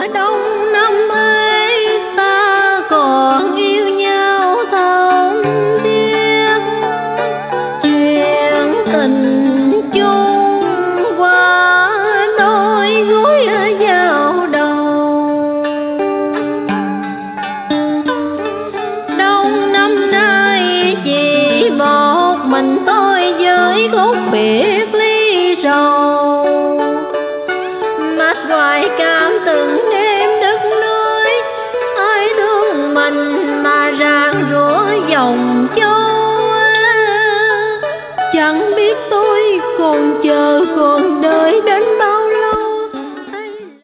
đông năm ấy ta còn yêu nhau thân thiết, chuyện tình chung qua đôi gối vào đầu. Đông năm nay chỉ một mình tôi với khúc biệt ly sầu, mệt hoài cảm từng đêm đất nơi, ai thương mình mà rạng rủa dòng châu. Chẳng biết tôi còn chờ còn đợi đến bao